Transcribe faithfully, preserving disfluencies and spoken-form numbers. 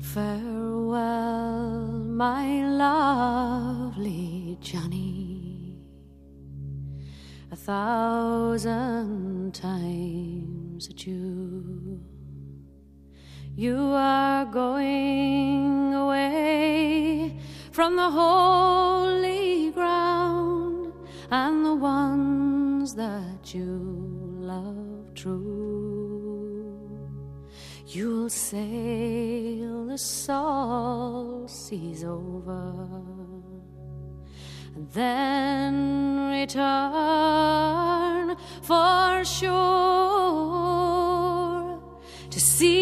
Farewell, my lovely Johnny, a thousand times adieu. You are going away from the holy ground and the ones that you love true. You'll sail the salt seas over and then return for sure to see